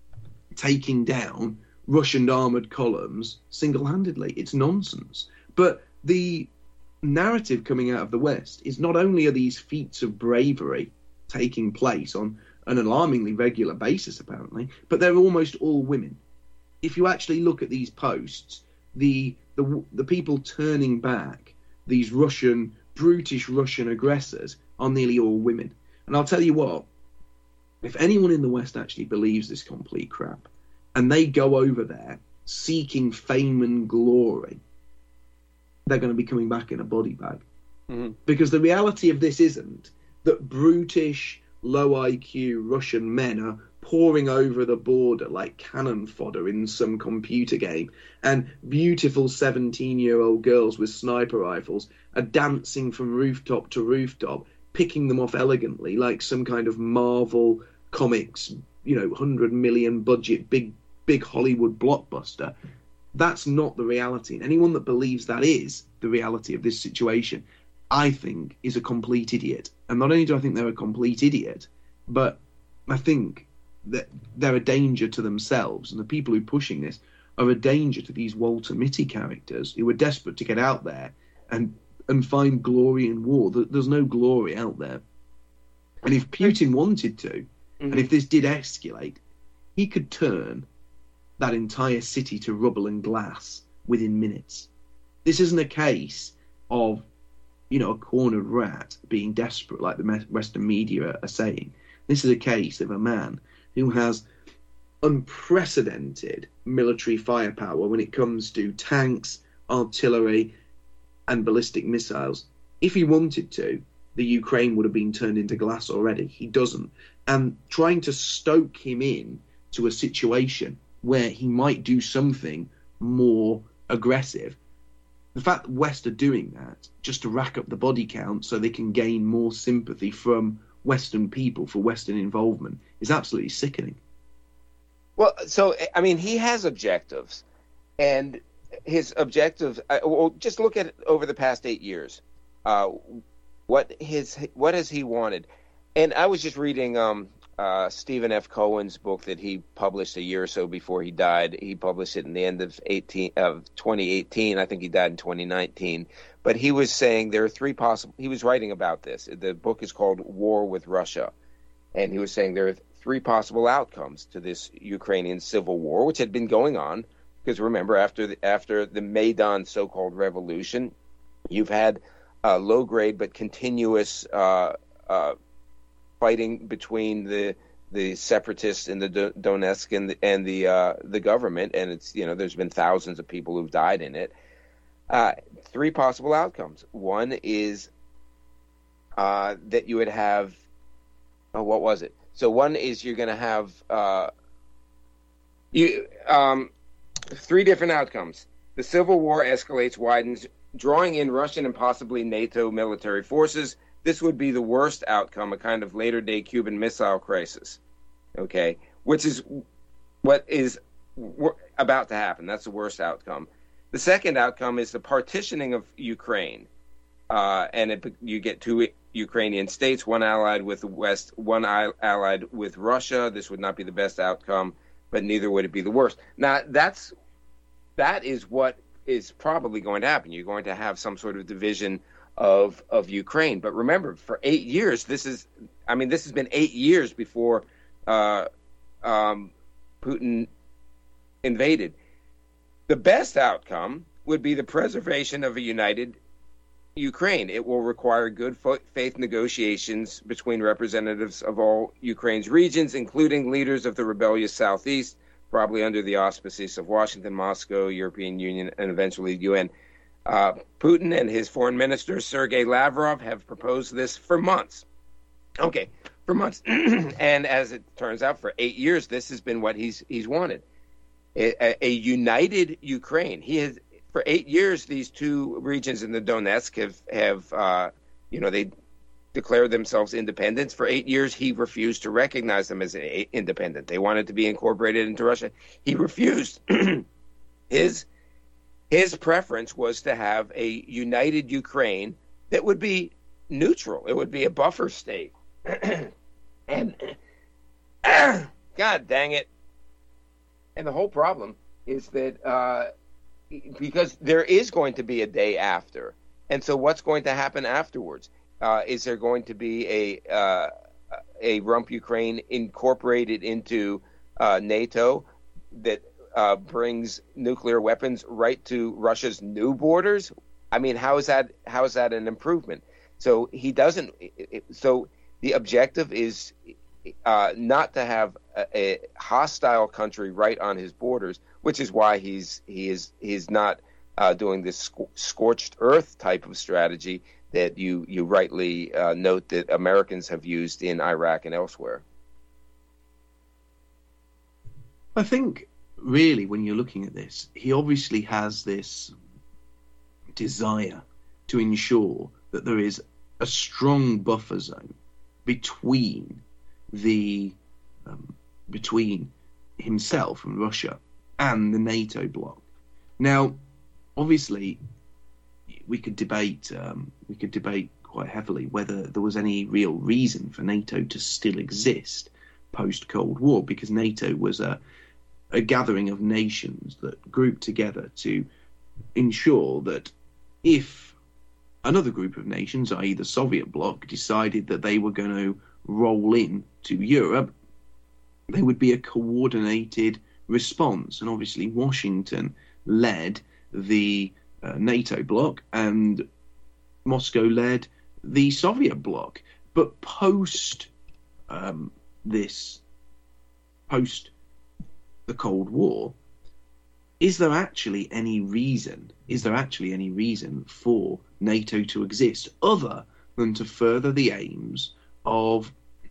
taking down Russian armoured columns single-handedly. It's nonsense. But the narrative coming out of the West is not only are these feats of bravery taking place on an alarmingly regular basis, apparently, but they're almost all women. If you actually look at these posts, the the the people turning back these Russian, brutish Russian aggressors are nearly all women. And I'll tell you what, if anyone in the West actually believes this complete crap, and they go over there seeking fame and glory, they're going to be coming back in a body bag. Mm-hmm. Because the reality of this isn't that brutish, low I Q Russian men are pouring over the border like cannon fodder in some computer game, and beautiful seventeen-year-old girls with sniper rifles are dancing from rooftop to rooftop, picking them off elegantly like some kind of Marvel Comics, you know, one hundred million budget, big, big Hollywood blockbuster. That's not the reality. And anyone that believes that is the reality of this situation, I think, is a complete idiot. And not only do I think they're a complete idiot, but I think that they're a danger to themselves, and the people who are pushing this are a danger to these Walter Mitty characters who are desperate to get out there and and find glory in war. There's no glory out there. And if Putin wanted to, mm-hmm. and if this did escalate, he could turn that entire city to rubble and glass within minutes. This isn't a case of, you know, a cornered rat being desperate like the Western media are saying. This is a case of a man who has unprecedented military firepower when it comes to tanks, artillery, and ballistic missiles. If he wanted to, the Ukraine would have been turned into glass already. He doesn't. And trying to stoke him in to a situation where he might do something more aggressive, the fact that West are doing that just to rack up the body count so they can gain more sympathy from Western people for Western involvement is absolutely sickening. Well, so, I mean, he has objectives, and his objectives, uh, well, just look at it over the past eight years. Uh, what his what has he wanted? And I was just reading um, uh, Stephen F. Cohen's book that he published a year or so before he died. He published it in the end of eighteen of twenty eighteen. I think he died in twenty nineteen. But he was saying there are three possible. He was writing about this. The book is called War with Russia, and he was saying there are three possible outcomes to this Ukrainian civil war, which had been going on. Because remember, after the, after the Maidan so-called revolution, you've had uh, low-grade but continuous uh, uh, fighting between the the separatists in the Donetsk and the, and the uh, the government, and it's you know there's been thousands of people who've died in it. Uh, three possible outcomes. One is uh, that you would have, oh, what was it? So one is you're going to have uh, you um, three different outcomes. The civil war escalates, widens, drawing in Russian and possibly NATO military forces. This would be the worst outcome, a kind of later-day Cuban Missile Crisis, okay, which is what is w- about to happen. That's the worst outcome. The second outcome is the partitioning of Ukraine, uh, and it, you get two Ukrainian states, one allied with the West, one allied with Russia. This would not be the best outcome, but neither would it be the worst. Now, that's that is what is probably going to happen. You're going to have some sort of division of of Ukraine. But remember, for eight years, this is, I mean, this has been eight years before uh, um, Putin invaded. The best outcome would be the preservation of a united Ukraine. It will require good faith negotiations between representatives of all Ukraine's regions, including leaders of the rebellious Southeast, probably under the auspices of Washington, Moscow, European Union, and eventually the U N. Uh, Putin and his foreign minister, Sergei Lavrov, have proposed this for months. Okay, for months. And as it turns out, for eight years, this has been what he's he's wanted. A, a united Ukraine. He has, for eight years, these two regions in the Donetsk have, have uh, you know, they declared themselves independent. For eight years, he refused to recognize them as a, independent. They wanted to be incorporated into Russia. He refused. his his preference was to have a united Ukraine that would be neutral. It would be a buffer state. and God dang it. And the whole problem is that uh, because there is going to be a day after. And so what's going to happen afterwards? Uh, is there going to be a uh, a rump Ukraine incorporated into uh, NATO that uh, brings nuclear weapons right to Russia's new borders? I mean, how is that how is that an improvement? So he doesn't. So the objective is Uh, not to have a, a hostile country right on his borders, which is why he's he is he's not uh, doing this sc- scorched earth type of strategy that you you rightly uh, note that Americans have used in Iraq and elsewhere. I think really when you're looking at this, he obviously has this desire to ensure that there is a strong buffer zone between the um, between himself and Russia and the NATO bloc. Now, obviously, we could debate um, we could debate quite heavily whether there was any real reason for NATO to still exist post Cold War, because NATO was a a gathering of nations that grouped together to ensure that if another group of nations, that is the Soviet bloc, decided that they were going to roll in to Europe, there would be a coordinated response. And obviously Washington led the uh, NATO bloc and Moscow led the Soviet bloc. But post um, this, post the Cold War, is there actually any reason, is there actually any reason for NATO to exist other than to further the aims of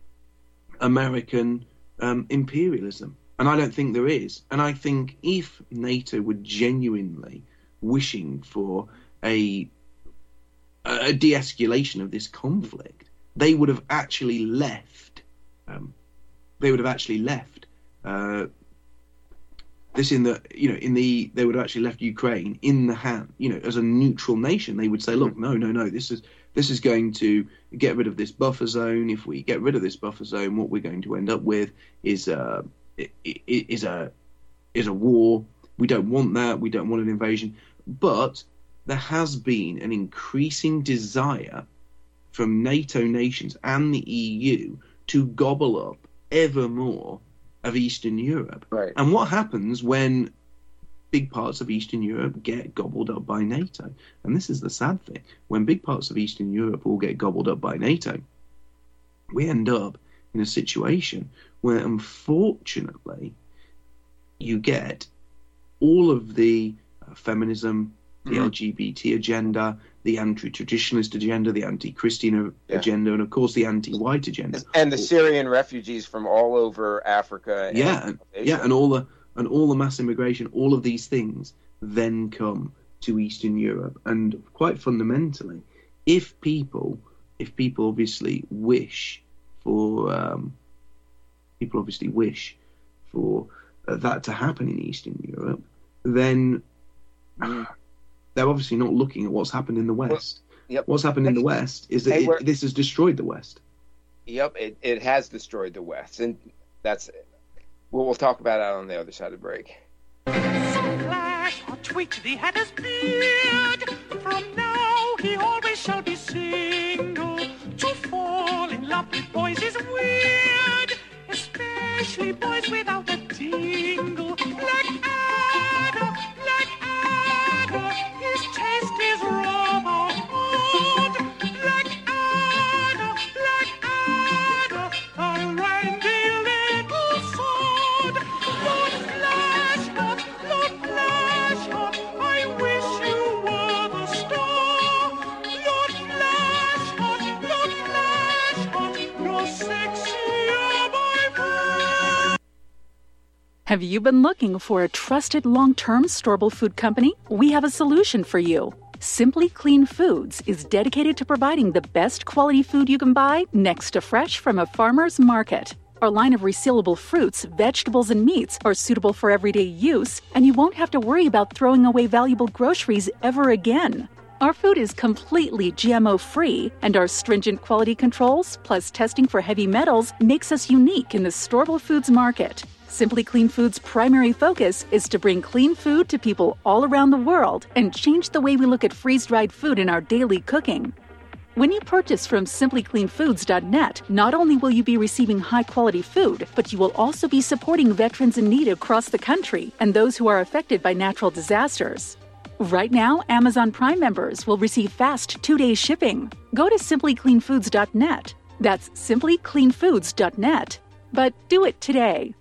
American um, imperialism? And I don't think there is. And I think if NATO were genuinely wishing for a a de-escalation of this conflict, they would have actually left. Um, they would have actually left uh, this in the you know in the they would have actually left Ukraine in the hand, you know, as a neutral nation. They would say, look, no, no, no, this is. This is going to get rid of this buffer zone. If we get rid of this buffer zone, what we're going to end up with is a is a is a war. We don't want that. We don't want an invasion. But there has been an increasing desire from NATO nations and the E U to gobble up ever more of Eastern Europe. Right. And what happens when big parts of Eastern Europe get gobbled up by NATO? And this is the sad thing. When big parts of Eastern Europe all get gobbled up by NATO, we end up in a situation where, unfortunately, you get all of the uh, feminism, the mm-hmm. L G B T agenda, the anti-traditionalist agenda, the anti-Christian yeah. agenda, and, of course, the anti-white agenda. And the Syrian refugees from all over Africa. And yeah, and, yeah, and all the and all the mass immigration, all of these things then come to Eastern Europe. And quite fundamentally, if people, if people obviously wish for, um, people obviously wish for that to happen in Eastern Europe, then Mm. they're obviously not looking at what's happened in the West. Well, yep. What's happened in the West is that Hey, it, this has destroyed the West. Yep, it, it has destroyed the West, and that's what we'll talk about out on the other side of the break. Flash or tweet the hatter's beard. From now he always shall be single. To fall in love with boys is weird, especially boys without a tingle. Black Adder, Black Adder, his taste is rather odd. Black Adder, Black Adder, a randy little sod. Lord Flashheart, Lord Flashheart, I wish you were the star. Lord Flashheart, Lord Flashheart, you're sexier by far. Have you been looking for a trusted long-term storable food company? We have a solution for you. Simply Clean Foods is dedicated to providing the best quality food you can buy next to fresh from a farmer's market. Our line of resealable fruits, vegetables, and meats are suitable for everyday use, and you won't have to worry about throwing away valuable groceries ever again. Our food is completely G M O-free, and our stringent quality controls, plus testing for heavy metals, makes us unique in the storable foods market. Simply Clean Foods' primary focus is to bring clean food to people all around the world and change the way we look at freeze-dried food in our daily cooking. When you purchase from simply clean foods dot net, not only will you be receiving high-quality food, but you will also be supporting veterans in need across the country and those who are affected by natural disasters. Right now, Amazon Prime members will receive fast two-day shipping. Go to simply clean foods dot net. That's simply clean foods dot net. But do it today.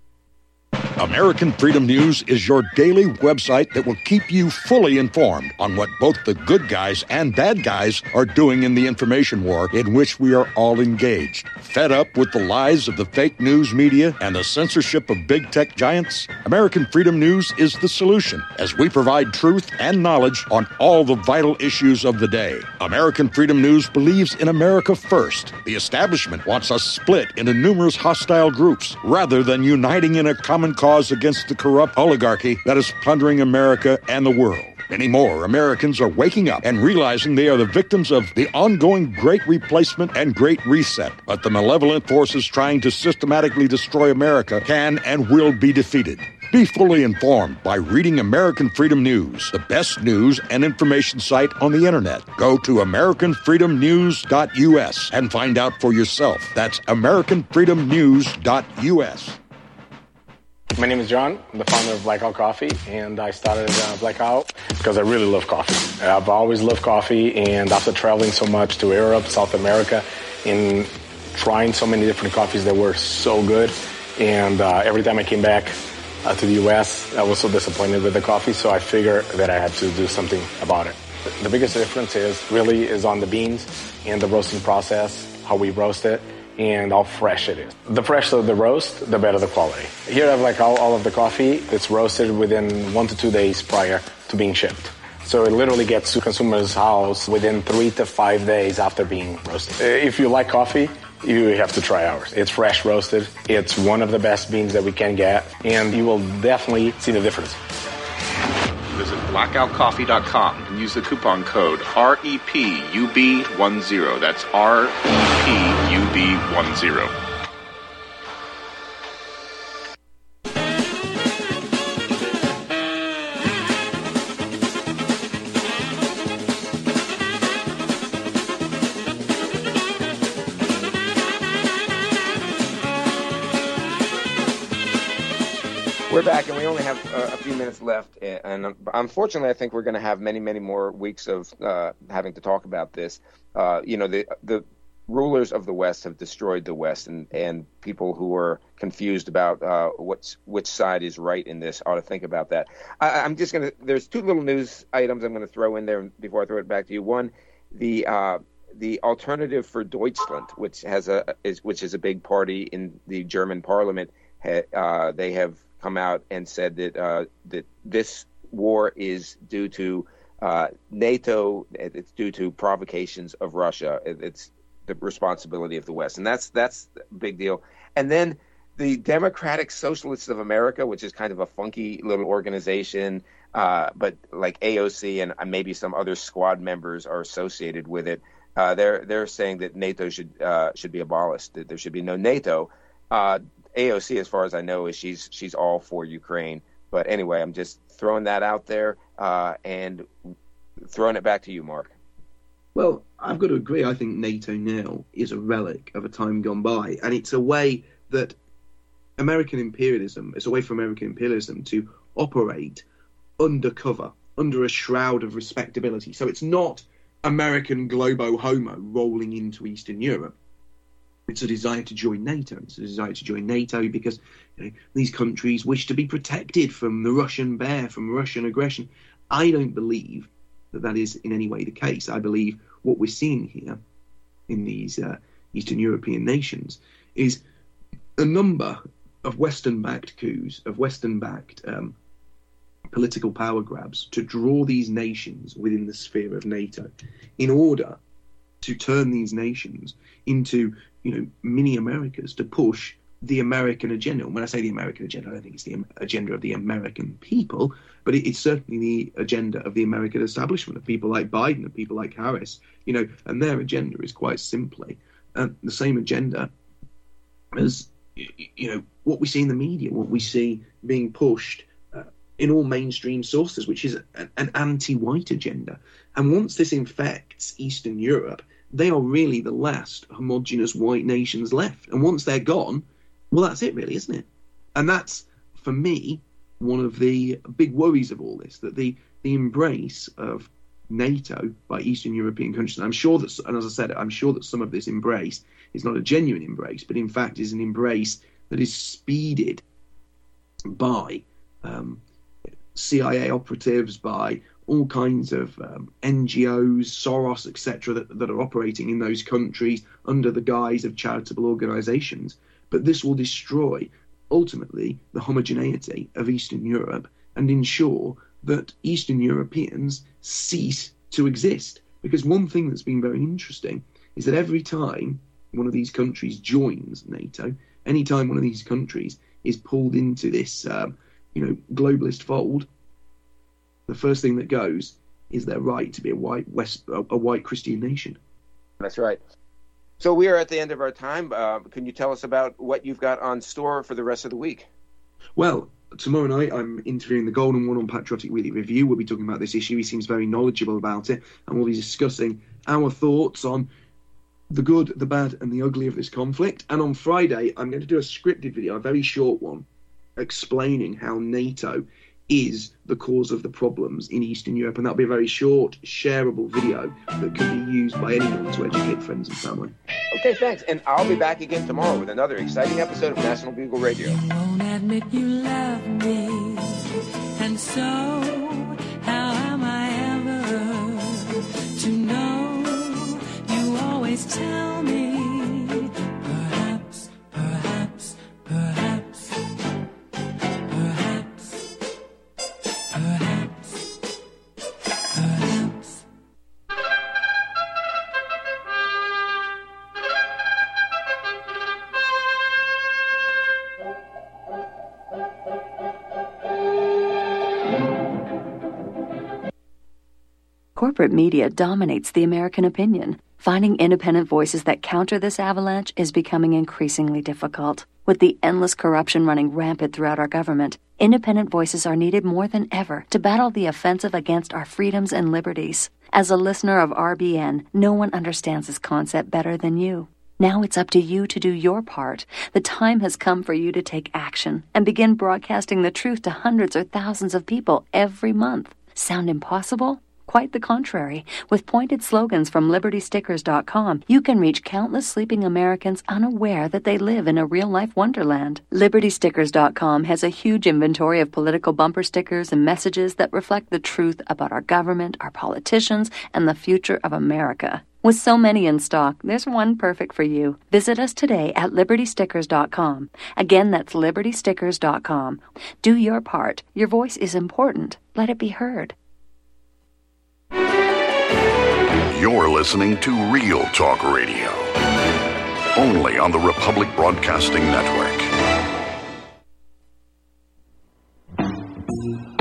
American Freedom News is your daily website that will keep you fully informed on what both the good guys and bad guys are doing in the information war in which we are all engaged. Fed up with the lies of the fake news media and the censorship of big tech giants? American Freedom News is the solution, as we provide truth and knowledge on all the vital issues of the day. American Freedom News believes in America first. The establishment wants us split into numerous hostile groups rather than uniting in a common cause against the corrupt oligarchy that is plundering America and the world. Many more Americans are waking up and realizing they are the victims of the ongoing Great Replacement and Great Reset. But the malevolent forces trying to systematically destroy America can and will be defeated. Be fully informed by reading American Freedom News, the best news and information site on the internet. Go to American Freedom News dot U S and find out for yourself. That's American Freedom News dot U S. My name is John. I'm the founder of Blackout Coffee, and I started uh, Blackout because I really love coffee. I've always loved coffee, and after traveling so much to Europe, South America, and trying so many different coffees that were so good, and uh, every time I came back uh, to the U S, I was so disappointed with the coffee, so I figured that I had to do something about it. The biggest difference is really is on the beans and the roasting process, how we roast it, and how fresh it is. The fresher the roast, the better the quality. Here I have like all, all of the coffee. It's roasted within one to two days prior to being shipped. So it literally gets to consumer's house within three to five days after being roasted. If you like coffee, you have to try ours. It's fresh roasted. It's one of the best beans that we can get, and you will definitely see the difference. Visit blackout coffee dot com and use the coupon code R E P U B ten. That's R E P U B ten. We're back, and we only have uh, a few minutes left. And um, unfortunately, I think we're going to have many, many more weeks of uh, having to talk about this. Uh, you know, the the rulers of the West have destroyed the West, and, and people who are confused about uh, what's which side is right in this ought to think about that. I, I'm just going to. There's two little news items I'm going to throw in there before I throw it back to you. One, the uh, the Alternative for Deutschland, which has a is which is a big party in the German Parliament. Ha, uh, they have come out and said that uh, that this war is due to uh, NATO. It's due to provocations of Russia. It, it's the responsibility of the West, and that's that's a big deal. And then the Democratic Socialists of America, which is kind of a funky little organization, uh, but like A O C and maybe some other squad members are associated with it. Uh, they're they're saying that NATO should uh, should be abolished. That there should be no NATO. Uh, A O C, as far as I know, is she's she's all for Ukraine. But anyway, I'm just throwing that out there uh, and throwing it back to you, Mark. Well, I've got to agree. I think NATO now is a relic of a time gone by, and it's a way that American imperialism, it's a way for American imperialism to operate undercover, under a shroud of respectability. So it's not American globo homo rolling into Eastern Europe. It's a desire to join NATO. It's a desire to join NATO because you know, these countries wish to be protected from the Russian bear, from Russian aggression. I don't believe that that is in any way the case. I believe what we're seeing here in these uh, Eastern European nations is a number of Western-backed coups, of Western-backed um, political power grabs to draw these nations within the sphere of NATO in order to turn these nations into, you know, mini Americas to push the American agenda. When I say the American agenda, I don't think it's the agenda of the American people, but it, it's certainly the agenda of the American establishment, of people like Biden, of people like Harris, you know, and their agenda is quite simply uh, the same agenda as, you know, what we see in the media, what we see being pushed uh, in all mainstream sources, which is an, an anti-white agenda. And once this infects Eastern Europe, they are really the last homogenous white nations left. And once they're gone, well, that's it really, isn't it? And that's, for me, one of the big worries of all this, that the, the embrace of NATO by Eastern European countries, and I'm sure that, and as I said, I'm sure that some of this embrace is not a genuine embrace, but in fact is an embrace that is speeded by um, C I A operatives, by all kinds of um, N G Os, Soros, et cetera, that, that are operating in those countries under the guise of charitable organizations. But this will destroy, ultimately, the homogeneity of Eastern Europe and ensure that Eastern Europeans cease to exist. Because one thing that's been very interesting is that every time one of these countries joins NATO, any time one of these countries is pulled into this, um, you know, globalist fold, the first thing that goes is their right to be a white West, a, a white Christian nation. That's right. So we are at the end of our time. Uh, can you tell us about what you've got on store for the rest of the week? Well, tomorrow night I'm interviewing the Golden One on Patriotic Weekly Review. We'll be talking about this issue. He seems very knowledgeable about it, and we'll be discussing our thoughts on the good, the bad, and the ugly of this conflict. And on Friday, I'm going to do a scripted video, a very short one, explaining how NATO is the cause of the problems in Eastern Europe, and that'll be a very short, shareable video that can be used by anyone to educate friends and family. Okay, thanks. And I'll be back again tomorrow with another exciting episode of National Bugle Radio. You won't admit you love me, and so how am I ever to know? You always tell me, perhaps, perhaps, perhaps, perhaps, perhaps, perhaps. Corporate media dominates the American opinion. Finding independent voices that counter this avalanche is becoming increasingly difficult. With the endless corruption running rampant throughout our government, independent voices are needed more than ever to battle the offensive against our freedoms and liberties. As a listener of R B N, no one understands this concept better than you. Now it's up to you to do your part. The time has come for you to take action and begin broadcasting the truth to hundreds or thousands of people every month. Sound impossible? Quite the contrary. With pointed slogans from Liberty Stickers dot com, you can reach countless sleeping Americans unaware that they live in a real-life wonderland. Liberty Stickers dot com has a huge inventory of political bumper stickers and messages that reflect the truth about our government, our politicians, and the future of America. With so many in stock, there's one perfect for you. Visit us today at Liberty Stickers dot com. Again, that's Liberty Stickers dot com. Do your part. Your voice is important. Let it be heard. You're listening to Real Talk Radio, only on the Republic Broadcasting Network. Thank you.